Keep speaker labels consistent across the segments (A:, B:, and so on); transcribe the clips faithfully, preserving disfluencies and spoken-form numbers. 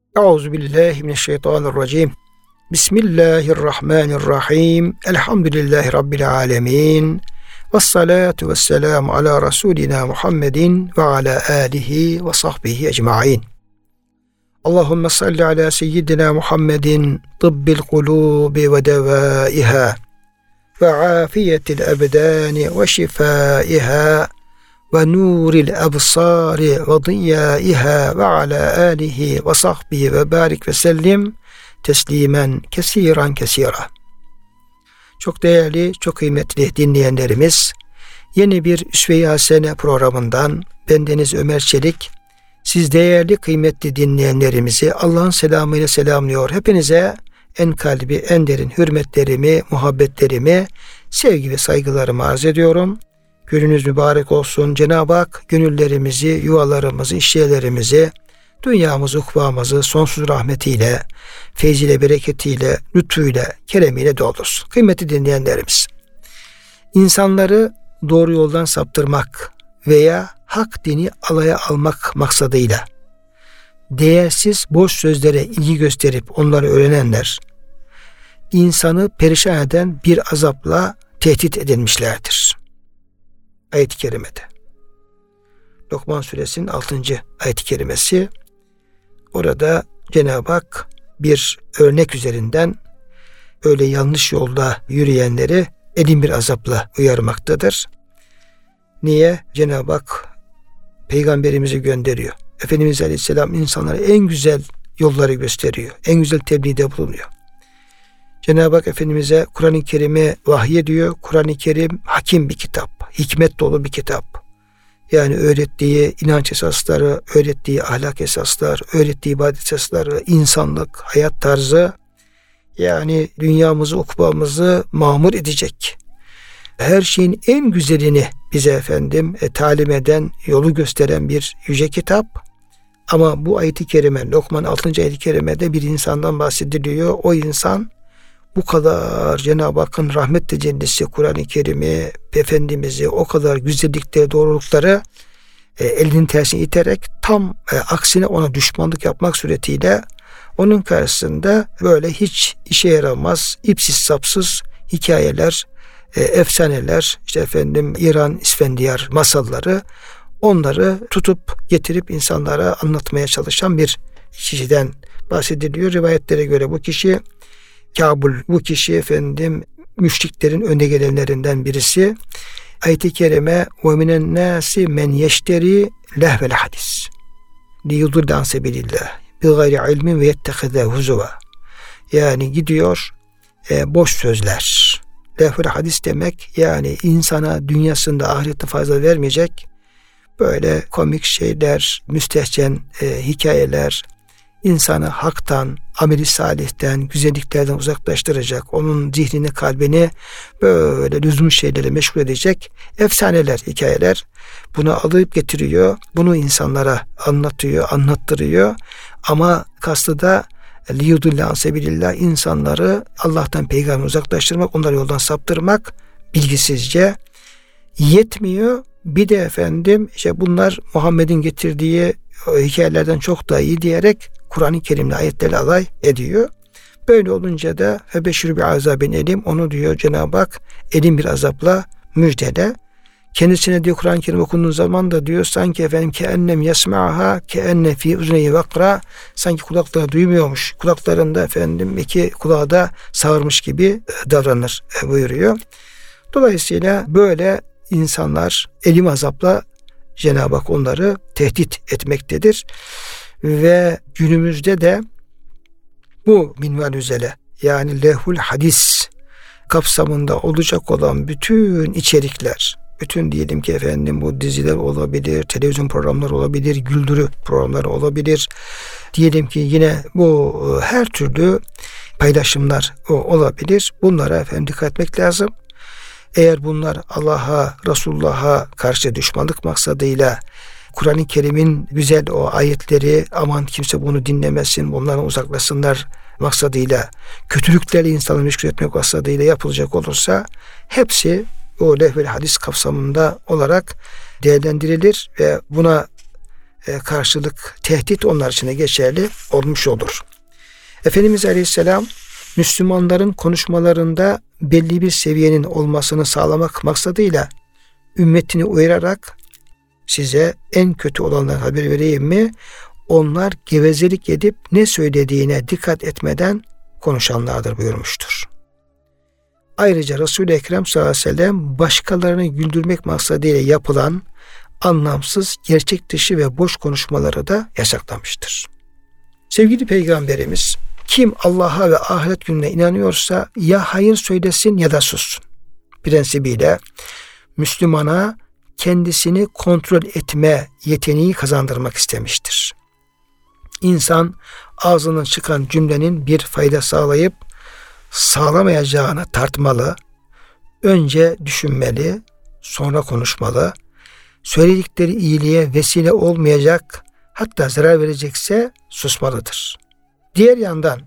A: Euzubillahimineşşeytanirracim. Bismillahirrahmanirrahim. Elhamdülillahi Rabbil alemin. Vessalatu vesselamu ala Resulina Muhammedin ve ala alihi ve sahbihi ecma'in. Allahümme salli ala seyyidina Muhammedin tıbbil kulubi ve devaiha ve afiyetil ebdani ve şifaiha ve nuril absari ve diyaiha ve ala alihi ve sahbihi ve barik ve sellim teslimen kesiran kesira. Çok değerli, çok kıymetli dinleyenlerimiz, yeni bir Üsve-i Hasene programından bendeniz Ömer Çelik, siz değerli kıymetli dinleyenlerimizi Allah'ın selamıyla selamlıyor. Hepinize en kalbi, en derin hürmetlerimi, muhabbetlerimi, sevgi ve saygılarımı arz ediyorum. Gününüz mübarek olsun. Cenab-ı Hak gönüllerimizi, yuvalarımızı, işyerlerimizi, dünyamızı, ukbamızı sonsuz rahmetiyle, feyziyle, bereketiyle, lütfuyla, keremiyle doldursun. Kıymetli dinleyenlerimiz, insanları doğru yoldan saptırmak veya hak dini alaya almak maksadıyla değersiz boş sözlere ilgi gösterip onları öğrenenler, insanı perişan eden bir azapla tehdit edilmişlerdir. Ayet-i kerimede. Lokman suresinin altıncı ayet-i kerimesi. Orada Cenab-ı Hak bir örnek üzerinden öyle yanlış yolda yürüyenleri elin bir azapla uyarmaktadır. Niye? Cenab-ı Hak peygamberimizi gönderiyor. Efendimiz Aleyhisselam insanlara en güzel yolları gösteriyor. En güzel tebliğde bulunuyor. Cenab-ı Hak Efendimiz'e Kur'an-ı Kerim'i vahyediyor. Kur'an-ı Kerim hakim bir kitap. Hikmet dolu bir kitap. Yani öğrettiği inanç esasları, öğrettiği ahlak esaslar, öğrettiği ibadet esasları, insanlık, hayat tarzı, yani dünyamızı, ukbamızı mamur edecek. Her şeyin en güzelini bize efendim e, talim eden, yolu gösteren bir yüce kitap. Ama bu ayet-i kerime, Lokman altıncı ayet-i kerimede bir insandan bahsediliyor. O insan bu kadar Cenab-ı Hakk'ın rahmet tecellisi Kur'an-ı Kerim'i, Efendimiz'i, o kadar güzellikleri, doğrulukları e, elinin tersine iterek tam e, aksine ona düşmanlık yapmak suretiyle onun karşısında böyle hiç işe yaramaz, ipsiz sapsız hikayeler, e, efsaneler, işte efendim İran İsfendiyar masalları, onları tutup getirip insanlara anlatmaya çalışan bir kişiden bahsediliyor. Rivayetlere göre bu kişi Kabul, bu kişi efendim müşriklerin önde gelenlerinden birisi. Ayet-i kerime ve minen nasi men yeşteri lehvel hadis li yudille an sebilillah bi gayri ilmin ve yettehize huzuva. Yani gidiyor e, boş sözler. Lehvel hadis demek yani insana dünyasında ahirette fayda vermeyecek böyle komik şeyler, müstehcen e, hikayeler, insanı haktan, ameli salihten, güzelliklerden uzaklaştıracak, onun zihnini, kalbini böyle lüzumlu şeylere meşgul edecek efsaneler, hikayeler bunu alıp getiriyor. Bunu insanlara anlatıyor, anlattırıyor. Ama kastı da liyudille an sebilillah, insanları Allah'tan, peygamberden uzaklaştırmak, onları yoldan saptırmak bilgisizce yetmiyor. Bir de efendim işte bunlar Muhammed'in getirdiği hikayelerden çok daha iyi diyerek Kur'an-ı Kerim'le ayetlerle alay ediyor. Böyle olunca da febeşşir bi azabin elim, onu diyor Cenab-ı Hak elin bir azapla müjdele. Kendisine diyor Kur'an-ı Kerim okunduğu zaman da diyor sanki efendim ke ennem yesma'ha ke enne fi uzneyi vakra, sanki kulakları duymuyormuş, kulaklarında efendim iki kulağı da sağırmış gibi davranır buyuruyor. Dolayısıyla böyle insanlar elim azapla Cenab-ı Hak onları tehdit etmektedir. Ve günümüzde de bu minval üzere yani lehul hadis kapsamında olacak olan bütün içerikler, bütün diyelim ki efendim bu diziler olabilir, televizyon programları olabilir, güldürü programları olabilir. Diyelim ki yine bu her türlü paylaşımlar olabilir. Bunlara efendim dikkat etmek lazım. Eğer bunlar Allah'a, Resulullah'a karşı düşmanlık maksadıyla Kur'an-ı Kerim'in güzel o ayetleri aman kimse bunu dinlemesin, bunlardan uzaklaşsınlar maksadıyla, kötülüklerle insanı meşgul etmek maksadıyla yapılacak olursa hepsi o lehvel hadis kapsamında olarak değerlendirilir ve buna e, karşılık, tehdit onlar için de geçerli olmuş olur. Efendimiz Aleyhisselam Müslümanların konuşmalarında belli bir seviyenin olmasını sağlamak maksadıyla ümmetini uyararak size en kötü olanlar haber vereyim mi? Onlar gevezelik edip ne söylediğine dikkat etmeden konuşanlardır buyurmuştur. Ayrıca Resul-i Ekrem sallallahu aleyhi ve sellem başkalarını güldürmek maksadıyla yapılan anlamsız, gerçek dışı ve boş konuşmaları da yasaklamıştır. Sevgili Peygamberimiz, kim Allah'a ve ahiret gününe inanıyorsa ya hayır söylesin ya da sussun prensibiyle Müslümana kendisini kontrol etme yeteneği kazandırmak istemiştir. İnsan ağzından çıkan cümlenin bir fayda sağlayıp sağlamayacağını tartmalı, önce düşünmeli, sonra konuşmalı, söyledikleri iyiliğe vesile olmayacak, hatta zarar verecekse susmalıdır. Diğer yandan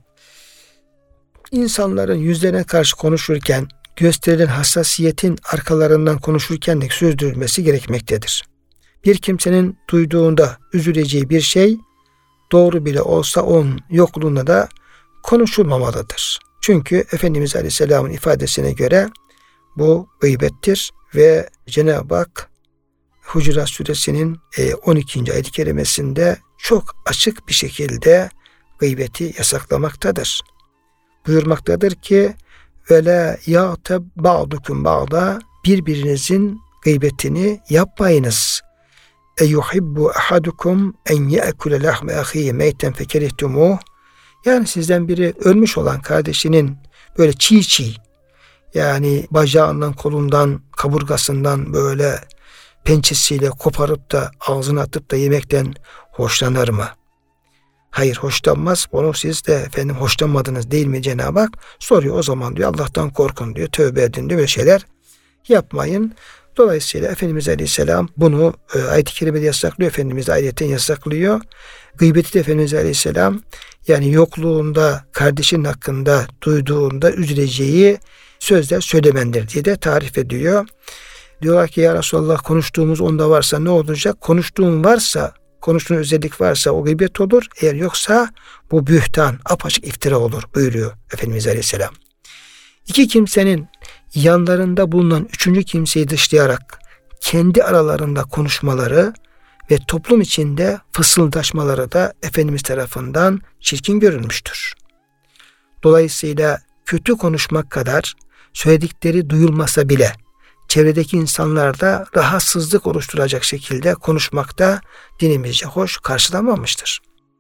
A: insanların yüzlerine karşı konuşurken gösterilen hassasiyetin arkalarından konuşurken de sürdürülmesi gerekmektedir. Bir kimsenin duyduğunda üzüleceği bir şey doğru bile olsa onun yokluğunda da konuşulmamalıdır. Çünkü Efendimiz Aleyhisselam'ın ifadesine göre bu gıybettir ve Cenab-ı Hak Hucurat Suresinin on ikinci ayet-i kerimesinde çok açık bir şekilde gıybeti yasaklamaktadır. Buyurmaktadır ki وَلَا يَغْتَبْ بَعْضُكُمْ بَعْضًا birbirinizin gıybetini yapmayınız. اَيُحِبُّ أَحَدُكُمْ اَنْ يَأْكُلَ لَحْمَ أَخِيهِ مَيْتًا فَكَرِهْتُمُوهُ yani sizden biri ölmüş olan kardeşinin böyle çiğ çiğ yani bacağından, kolundan, kaburgasından böyle pençesiyle koparıp da ağzına atıp da yemekten hoşlanır mı? Hayır, hoşlanmaz. Onu siz de efendim hoşlanmadınız değil mi Cenab-ı Hak? Soruyor, o zaman diyor Allah'tan korkun diyor. Tövbe edin diyor. Böyle şeyler yapmayın. Dolayısıyla Efendimiz Aleyhisselam bunu e, ayet-i kerimede yasaklıyor. Efendimiz de ayetten yasaklıyor. Gıybeti de Efendimiz Aleyhisselam yani yokluğunda kardeşinin hakkında duyduğunda üzüleceği sözler söylemendir diye de tarif ediyor. Diyorlar ki ya Resulallah konuştuğumuz onda varsa ne olacak? Konuştuğun varsa, konuştuğun özellik varsa o gıybet olur. Eğer yoksa bu bühtan, apaçık iftira olur buyuruyor Efendimiz Aleyhisselam. İki kimsenin yanlarında bulunan üçüncü kimseyi dışlayarak kendi aralarında konuşmaları ve toplum içinde fısıldaşmaları da Efendimiz tarafından çirkin görülmüştür. Dolayısıyla kötü konuşmak kadar söyledikleri duyulmasa bile çevredeki insanlarda rahatsızlık oluşturacak şekilde konuşmakta dinimizce hoş karşılanmamıştır.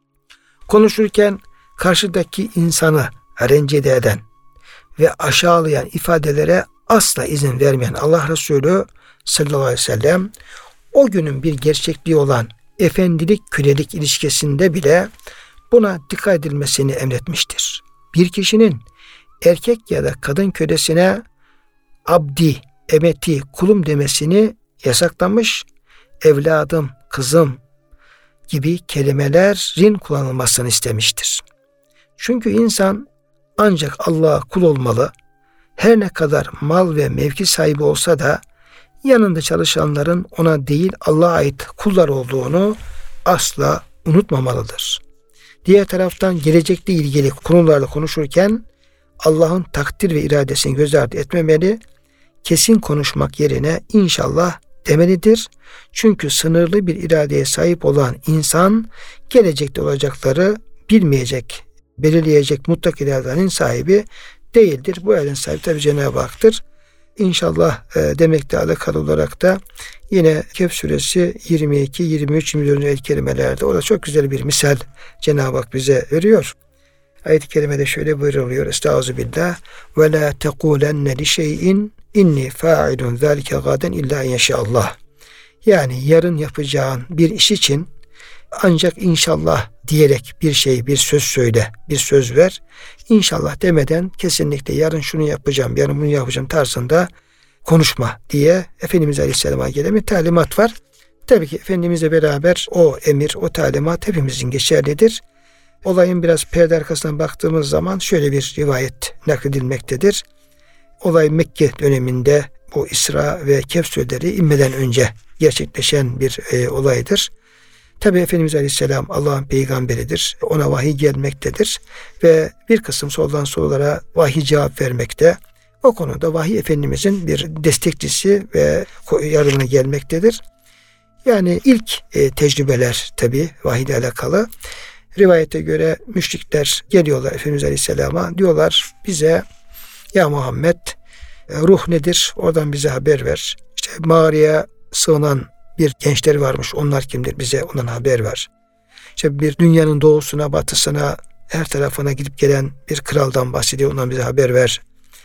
A: Konuşurken karşıdaki insanı rencide eden ve aşağılayan ifadelere asla izin vermeyen Allah Resulü sallallahu aleyhi ve sellem o günün bir gerçekliği olan efendilik kölelik ilişkisinde bile buna dikkat edilmesini emretmiştir. Bir kişinin erkek ya da kadın kölesine abdi, emeti, kulum demesini yasaklamış, evladım, kızım gibi kelimelerin kullanılmasını istemiştir. Çünkü insan ancak Allah'a kul olmalı, her ne kadar mal ve mevki sahibi olsa da yanında çalışanların ona değil Allah'a ait kullar olduğunu asla unutmamalıdır. Diğer taraftan gelecekle ilgili konularla konuşurken Allah'ın takdir ve iradesini göz ardı etmemeli, kesin konuşmak yerine inşallah demelidir. Çünkü sınırlı bir iradeye sahip olan insan gelecekte olacakları bilmeyecek, belirleyecek mutlak iradenin sahibi değildir. Bu iradenin sahibi tabi Cenab-ı Hak'tır. İnşallah e, demekle alakalı olarak da yine Kehf suresi yirmi iki, yirmi üç, yirmi dört ayet-i kerimelerde orada çok güzel bir misal Cenab-ı Hak bize veriyor. Ayet-i kerimede şöyle buyuruluyor. Estağfirullah. Ve la tekulenne li şeyin inni fa'ilun zalike gaden illa inşallah. Yani yarın yapacağın bir iş için ancak inşallah diyerek bir şey, bir söz söyle, bir söz ver. İnşallah demeden kesinlikle yarın şunu yapacağım, yarın bunu yapacağım tarzında konuşma diye Efendimiz Aleyhisselam'a gelen bir talimat var. Tabii ki Efendimizle beraber o emir, o talimat hepimizin geçerlidir. Olayın biraz perde arkasından baktığımız zaman şöyle bir rivayet nakledilmektedir. Olay Mekke döneminde bu İsra ve Kehf sureleri inmeden önce gerçekleşen bir e, olaydır. Tabi Efendimiz Aleyhisselam Allah'ın peygamberidir. Ona vahiy gelmektedir. Ve bir kısım soldan sorulara vahiy cevap vermekte. O konuda vahiy Efendimizin bir destekçisi ve yardımına gelmektedir. Yani ilk e, tecrübeler tabi vahiy ile alakalı. Rivayete göre müşrikler geliyorlar Efendimiz Aleyhisselam'a. Diyorlar bize ya Muhammed ruh nedir? Oradan bize haber ver. İşte mağaraya sığınan bir gençler varmış. Onlar kimdir? Bize ondan haber ver. İşte bir dünyanın doğusuna, batısına, her tarafına gidip gelen bir kraldan bahsediyor. Ondan bize haber ver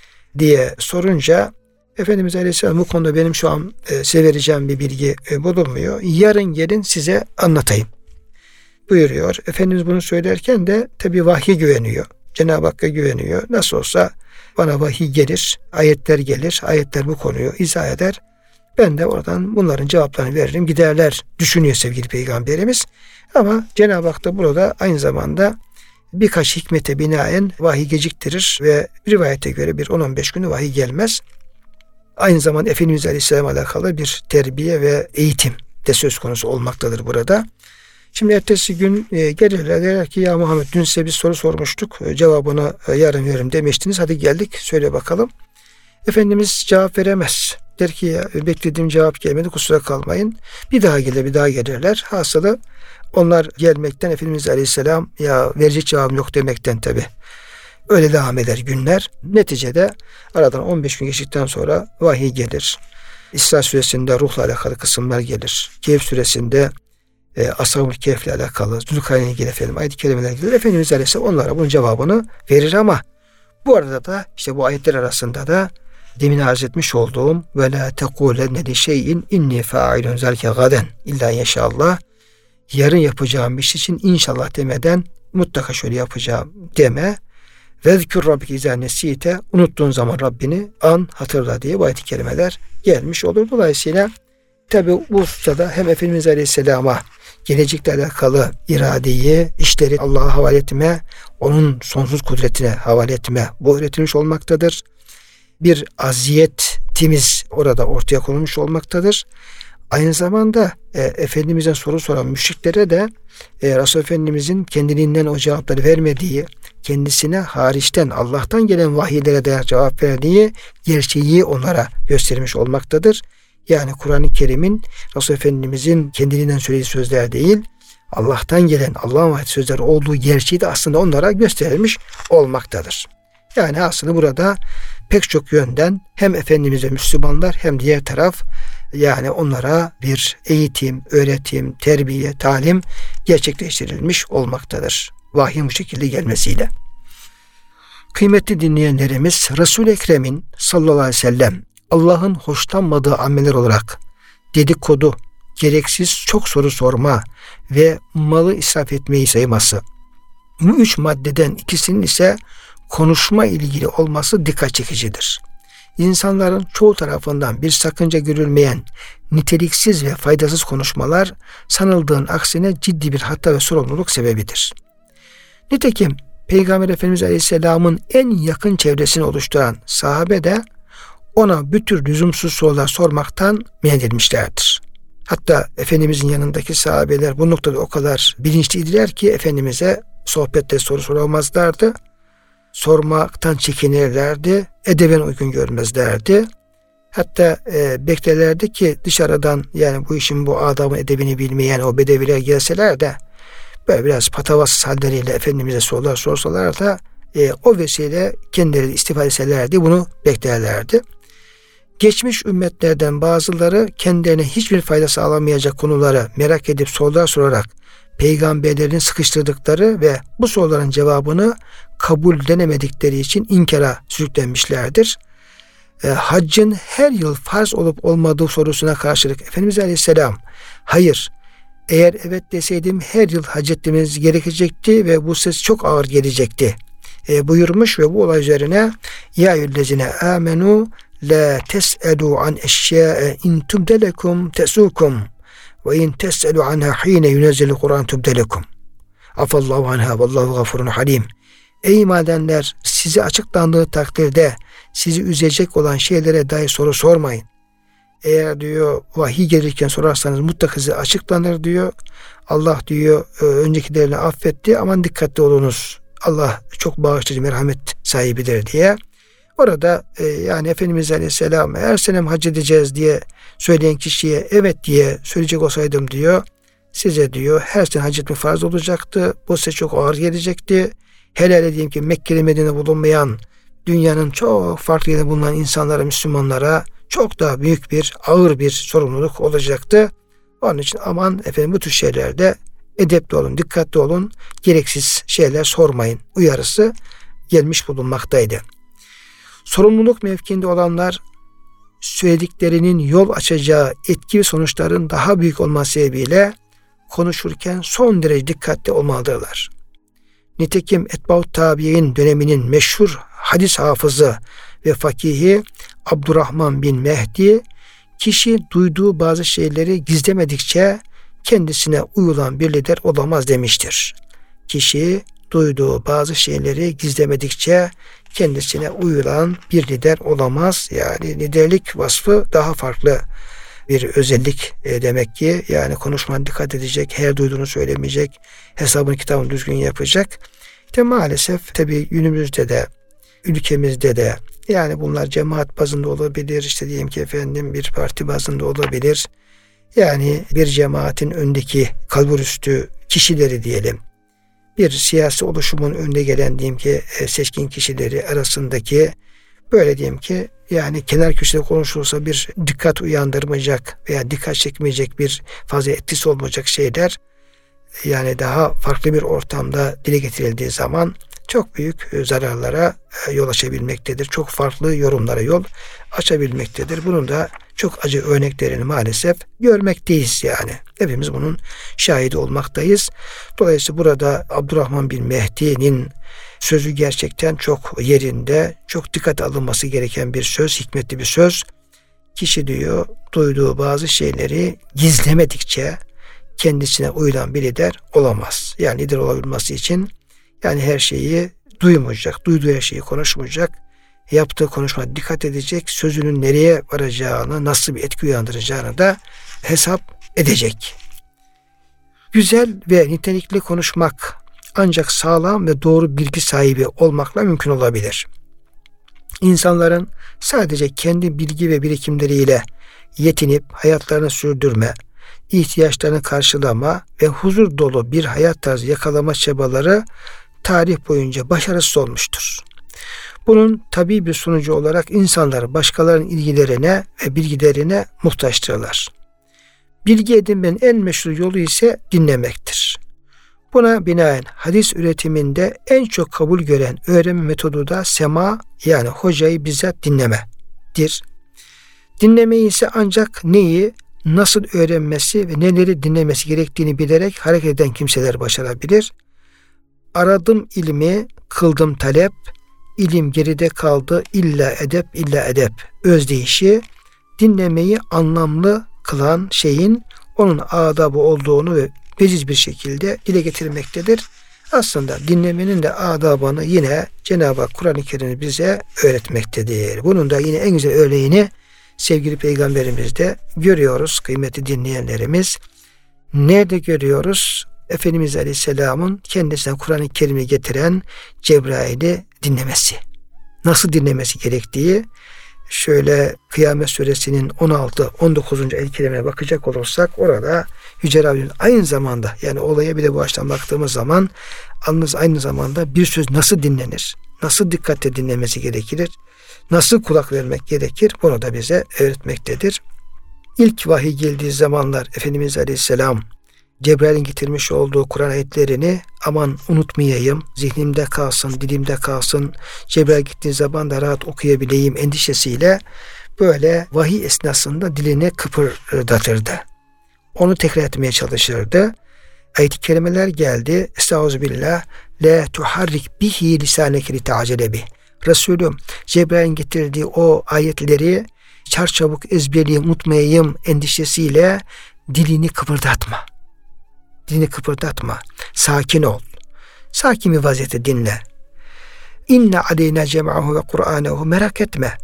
A: diye sorunca Efendimiz Aleyhisselam bu konuda benim şu an e, size vereceğim bir bilgi e, bulunmuyor. Yarın gelin size anlatayım buyuruyor. Efendimiz bunu söylerken de tabii vahye güveniyor. Cenab-ı Hakk'a güveniyor. Nasıl olsa bana vahiy gelir, ayetler gelir, ayetler bu konuyu izah eder. Ben de oradan bunların cevaplarını veririm, giderler düşünüyor sevgili Peygamberimiz. Ama Cenab-ı Hak da burada aynı zamanda birkaç hikmete binaen vahiy geciktirir ve rivayete göre bir on on beş günü vahiy gelmez. Aynı zamanda Efendimiz Aleyhisselam'la alakalı bir terbiye ve eğitim de söz konusu olmaktadır burada. Şimdi ertesi gün e, gelirler derler ki ya Muhammed dün size bir soru sormuştuk. E, cevabını e, yarın veririm demiştiniz. Hadi geldik söyle bakalım. Efendimiz cevap veremez. Der ki ya beklediğim cevap gelmedi kusura kalmayın. Bir daha gelir bir daha gelirler. Hasılı onlar gelmekten Efendimiz Aleyhisselam ya verecek cevabım yok demekten tabi. Öyle devam eder günler. Neticede aradan on beş gün geçtikten sonra vahiy gelir. İsra suresinde ruhla alakalı kısımlar gelir. Kehf suresinde e, Ashab-ı Kehf'le alakalı, Zülkarneyn'e ilgili efendim, ayet-i kerimeler gelir. Efendimiz Aleyhisselam onlara bunun cevabını verir ama bu arada da işte bu ayetler arasında da demin arz etmiş olduğum ve la tekulenne li şeyin inni fa'ilun zalike gaden illa inşallah yarın yapacağım bir şey için inşallah demeden mutlaka şöyle yapacağım deme. Vezkür rabbike izâ nesîte unuttuğun zaman Rabbini an hatırla diye bu ayet-i kerimeler gelmiş olur. Dolayısıyla tabi bu hususta hem Efendimiz Aleyhisselam'a gelecekle alakalı iradeyi, işleri Allah'a havale etme, onun sonsuz kudretine havale etme bu öğretilmiş olmaktadır. Bir aziyetimiz orada ortaya konulmuş olmaktadır. Aynı zamanda e, Efendimiz'e soru soran müşriklere de e, Resul Efendimiz'in kendiliğinden o cevapları vermediği, kendisine hariçten Allah'tan gelen vahiylere de cevap verdiği gerçeği onlara göstermiş olmaktadır. Yani Kur'an-ı Kerim'in Resul Efendimiz'in kendiliğinden söylediği sözler değil, Allah'tan gelen Allah'ın vahiy sözleri olduğu gerçeği de aslında onlara gösterilmiş olmaktadır. Yani aslında burada pek çok yönden hem Efendimiz ve Müslümanlar hem diğer taraf yani onlara bir eğitim, öğretim, terbiye, talim gerçekleştirilmiş olmaktadır. Vahyin bu şekilde gelmesiyle. Kıymetli dinleyenlerimiz Resul-i Ekrem'in sallallahu aleyhi ve sellem Allah'ın hoşlanmadığı ameller olarak dedikodu, gereksiz çok soru sorma ve malı israf etmeyi sayması. Bu üç maddeden ikisinin ise konuşma ilgili olması dikkat çekicidir. İnsanların çoğu tarafından bir sakınca görülmeyen niteliksiz ve faydasız konuşmalar sanıldığın aksine ciddi bir hata ve sorumluluk sebebidir. Nitekim Peygamber Efendimiz Aleyhisselam'ın en yakın çevresini oluşturan sahabe de ona bir tür lüzumsuz sorular sormaktan men edilmişlerdir. Hatta Efendimizin yanındaki sahabeler bu noktada o kadar bilinçliydiler ki Efendimiz'e sohbette soru soramazlardı. Sormaktan çekinirlerdi, edeben uygun görmezlerdi. Hatta e, beklerlerdi ki dışarıdan yani bu işin bu adamın edebini bilmeyen o bedeviler gelseler de böyle biraz patavatsız halleriyle Efendimiz'e sorular sorsalar da e, o vesile kendileri istifade etselerdi bunu beklerlerdi. Geçmiş ümmetlerden bazıları kendilerine hiçbir fayda sağlamayacak konuları merak edip sorular sorarak peygamberlerin sıkıştırdıkları ve bu soruların cevabını kabullenemedikleri için inkara sürüklenmişlerdir. E, haccın her yıl farz olup olmadığı sorusuna karşılık Efendimiz Aleyhisselam hayır eğer evet deseydim her yıl hac etmemiz gerekecekti ve bu ses çok ağır gelecekti e, buyurmuş ve bu olay üzerine ya eyyühellezine amenu la tes'elu an eşya'e in tubdelekum tesukum ve in tes'elu anha hine yunezzilu Kur'an tubdelekum afallahu anha vallahu gafurun halim. Ey iman edenler size açıklandığı takdirde sizi üzecek olan şeylere dair soru sormayın. Eğer diyor vahiy gelirken sorarsanız mutlaka size açıklanır diyor. Allah diyor öncekilerini affetti, aman dikkatli olunuz. Allah çok bağışlayıcı, merhamet sahibidir diye. Orada e, yani Efendimiz Aleyhisselam her sene hac edeceğiz diye söyleyen kişiye evet diye söyleyecek olsaydım diyor, size diyor her sene hac etmek farz olacaktı. Bu size çok ağır gelecekti. Hele diyeyim ki Mekke'li Medine'de bulunmayan, dünyanın çok farklı yerinde bulunan insanlara, Müslümanlara çok daha büyük bir, ağır bir sorumluluk olacaktı. Onun için aman efendim bu tür şeylerde edepli olun, dikkatli olun, gereksiz şeyler sormayın uyarısı gelmiş bulunmaktaydı. Sorumluluk mevkiinde olanlar söylediklerinin yol açacağı etki ve sonuçların daha büyük olması sebebiyle konuşurken son derece dikkatli olmalıdırlar. Nitekim Etbaut Tabi'in döneminin meşhur hadis hafızı ve fakihi Abdurrahman bin Mehdi, kişi duyduğu bazı şeyleri gizlemedikçe kendisine uyulan bir lider olamaz demiştir. Kişi duyduğu bazı şeyleri gizlemedikçe kendisine uyulan bir lider olamaz. Yani liderlik vasfı daha farklı bir özellik e, demek ki. Yani konuşmana dikkat edecek, her duyduğunu söylemeyecek, hesabını kitabını düzgün yapacak. İşte maalesef tabii günümüzde de, ülkemizde de yani bunlar cemaat bazında olabilir, işte diyelim ki efendim bir parti bazında olabilir. Yani bir cemaatin öndeki kalburüstü kişileri diyelim, bir siyasi oluşumun önde gelen diyelim ki seçkin kişileri arasındaki böyle diyelim ki yani kenar köşede konuşulsa bir dikkat uyandırmayacak veya dikkat çekmeyecek bir fazla etkisi olmayacak şeyler yani daha farklı bir ortamda dile getirildiği zaman çok büyük zararlara yol açabilmektedir. Çok farklı yorumlara yol açabilmektedir. Bunun da çok acı örneklerini maalesef görmekteyiz yani. Hepimiz bunun şahidi olmaktayız. Dolayısıyla burada Abdurrahman bin Mehdi'nin sözü gerçekten çok yerinde, çok dikkat alınması gereken bir söz, hikmetli bir söz. Kişi diyor, duyduğu bazı şeyleri gizlemedikçe kendisine uyulan bir lider olamaz. Yani lider olabilmesi için yani her şeyi duymayacak, duyduğu her şeyi konuşmayacak, yaptığı konuşmaya dikkat edecek, sözünün nereye varacağını, nasıl bir etki uyandıracağını da hesap edecek. Güzel ve nitelikli konuşmak ancak sağlam ve doğru bilgi sahibi olmakla mümkün olabilir. İnsanların sadece kendi bilgi ve birikimleriyle yetinip hayatlarını sürdürme, ihtiyaçlarını karşılama ve huzur dolu bir hayat tarzı yakalama çabaları tarih boyunca başarısız olmuştur. Bunun tabii bir sonucu olarak insanlar başkalarının ilgilerine ve bilgilerine muhtaçtırlar. Bilgi edinmenin en meşhur yolu ise dinlemektir. Buna binaen hadis üretiminde en çok kabul gören öğrenme metodu da sema yani hocayı bizzat dinlemedir. Dinlemeyi ise ancak neyi, nasıl öğrenmesi ve neleri dinlemesi gerektiğini bilerek hareket eden kimseler başarabilir. Aradım ilmi, kıldım talep, ilim geride kaldı, illa edep, illa edep. Özdeyişi, dinlemeyi anlamlı kılan şeyin onun adabı olduğunu ve veciz bir şekilde dile getirmektedir. Aslında dinlemenin de adabını yine Cenab-ı Hak Kur'an-ı Kerim'i bize öğretmektedir. Bunun da yine en güzel örneğini sevgili Peygamberimizde görüyoruz kıymetli dinleyenlerimiz. Nerede görüyoruz? Efendimiz Aleyhisselam'ın kendisine Kur'an-ı Kerim'i getiren Cebrail'i dinlemesi. Nasıl dinlemesi gerektiği şöyle Kıyamet Suresinin on altı on dokuzuncu ayet-i kerimeye bakacak olursak orada Yüce Rabbimiz aynı zamanda yani olaya bir de bu açıdan baktığımız zaman yalnız aynı zamanda bir söz nasıl dinlenir? Nasıl dikkatle dinlemesi gerekir? Nasıl kulak vermek gerekir? Bunu da bize öğretmektedir. İlk vahiy geldiği zamanlar Efendimiz Aleyhisselam Cebrail'in getirmiş olduğu Kur'an ayetlerini aman unutmayayım, zihnimde kalsın, dilimde kalsın, Cebrail gittiği zaman da rahat okuyabileyim endişesiyle böyle vahiy esnasında dilini kıpırdatırdı. Onu tekrar etmeye çalışırdı. Ayet-i kerimeler geldi. Estağfirullah. La tuharrik bihi lisaneke li ta'cele bih. Resulüm Cebrail'in getirdiği o ayetleri çarçabuk ezberleyeyim, unutmayayım endişesiyle dilini kıpırdatma. Dilini kıpırdatma. Sakin ol. Sakin bir vaziyette dinle. İnne aleyna cem'ahu ve Kur'anehu, merak etme.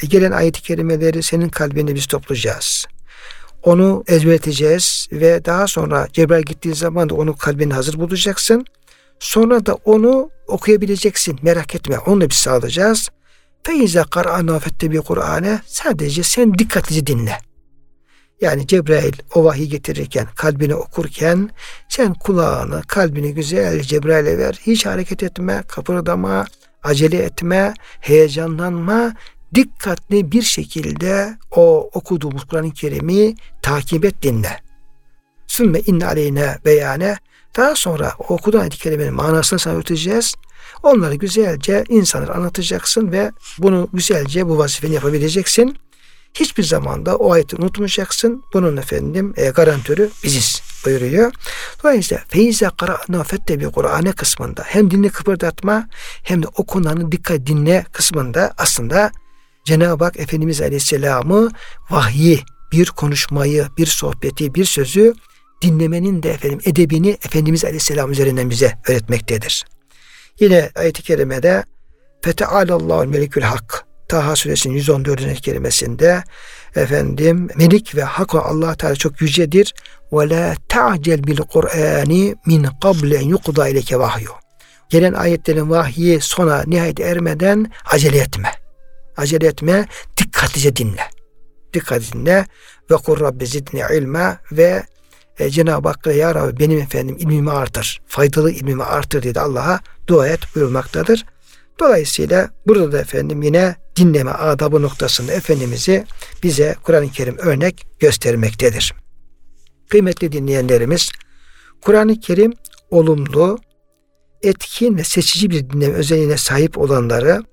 A: E, gelen ayet-i kerimeleri senin kalbinde biz toplayacağız. Onu ezberleteceğiz ve daha sonra Cebrail gittiği zaman da onu kalbine hazır bulacaksın. Sonra da onu okuyabileceksin. Merak etme. Onu da biz sağlayacağız. فَاِذَا قَرْعَنَا فَتَّبِي Kur'an'ı sadece sen dikkatlice dinle. Yani Cebrail o vahiy getirirken, kalbine okurken sen kulağını, kalbini güzel Cebrail'e ver. Hiç hareket etme, kıpırdama, acele etme, heyecanlanma. Dikkatli bir şekilde o okuduğumuz Kur'an-ı Kerim'i takip et, dinle. Sümme inne aleyne beyane. Daha sonra o okuduğun ayet-i kerimenin manasını sana öğreteceğiz. Onları güzelce insanlara anlatacaksın ve bunu güzelce bu vazifeni yapabileceksin. Hiçbir zaman da o ayeti unutmayacaksın. Bunun efendim e, garantörü biziz buyuruyor. Dolayısıyla feize qara'na fettebi Kur'an'ı kısmında hem dinle kıpırdatma hem de okunanı dikkat dinle kısmında aslında Cenab-ı Hak Efendimiz Aleyhisselam'ı vahyi, bir konuşmayı, bir sohbeti, bir sözü dinlemenin de efendim edebini Efendimiz Aleyhisselam üzerinden bize öğretmektedir. Yine ayet-i kerimede Feteâlallâhu melikül hak Taha suresinin yüz on dördüncü kelimesinde efendim melik ve hak olan Allah Teala çok yücedir. Ve la ta'cel bil Kur'ani min qabl en yuqda ileke vahyu. Gelen ayetlerin vahyi sona nihayet ermeden acele etme. Acele etme, dikkatlice dinle. Dikkat dinle ve kur Rabbi zidni ilme ve e, Cenab-ı Hakk'a ya Rabbi benim efendim ilmimi artır. Faydalı ilmimi artır diye Allah dua et buyurmaktadır. Dolayısıyla burada da efendim yine dinleme adabı noktasında Efendimiz'i bize Kur'an-ı Kerim örnek göstermektedir. Kıymetli dinleyenlerimiz, Kur'an-ı Kerim olumlu, etkin ve seçici bir dinleme özelliğine sahip olanları,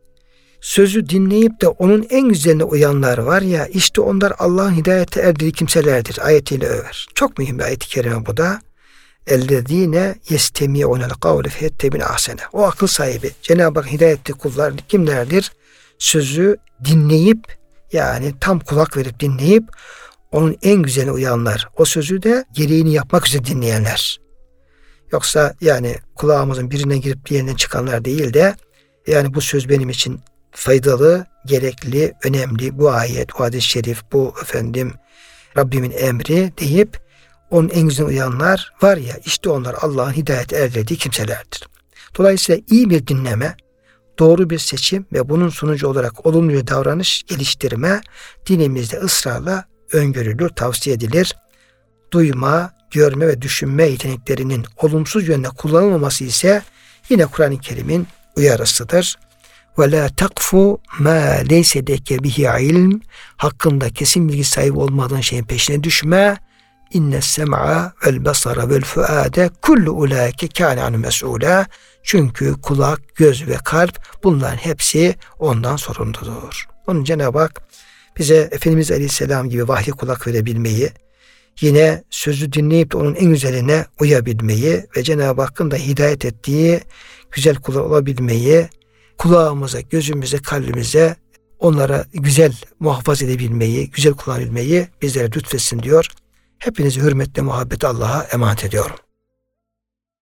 A: sözü dinleyip de onun en güzeline uyanlar var ya, işte onlar Allah'ın hidayete erdiği kimselerdir ayetiyle över. Çok mühim bir ayet-i kerime bu da. اَلَّذ۪ينَ يَسْتَمِعُونَ الْقَوْلِ فَيَتَّبِعُونَ ahsene. O akıl sahibi, Cenab-ı Hak hidayetli kullar kimlerdir? Sözü dinleyip, yani tam kulak verip dinleyip onun en güzeline uyanlar. O sözü de gereğini yapmak üzere dinleyenler. Yoksa yani kulağımızın birine girip diğerinden çıkanlar değil de yani bu söz benim için faydalı, gerekli, önemli, bu ayet, bu hadis-i şerif, bu efendim Rabbimin emri deyip onun en güzel uyanlar var ya, işte onlar Allah'ın hidayet erdirdiği kimselerdir. Dolayısıyla iyi bir dinleme, doğru bir seçim ve bunun sonucu olarak olumlu bir davranış geliştirme dinimizde ısrarla öngörülür, tavsiye edilir. Duyma, görme ve düşünme yeteneklerinin olumsuz yönde kullanılmaması ise yine Kur'an-ı Kerim'in uyarısıdır. وَلَا تَقْفُ مَا لَيْسَ لَكَ بِهِ ilm. Hakkında kesin bilgi sahibi olmadığın şeyin peşine düşme. İnne sem'a vel basara vel fuade kullu ulaike kâne anhu mes'ûlâ. Çünkü kulak, göz ve kalp bunların hepsi ondan sorumludur. Onun Cenab-ı Hak bize Efendimiz Aleyhisselam gibi vahye kulak verebilmeyi, yine sözü dinleyip de onun en güzeline uyabilmeyi ve Cenab-ı Hakk'ın da hidayet ettiği güzel kullar olabilmeyi, kulağımıza, gözümüze, kalbimize onlara güzel muhafaza edebilmeyi, güzel kullanabilmeyi bizlere lütfetsin diyor. Hepinizi hürmetle, muhabbetle Allah'a emanet ediyorum.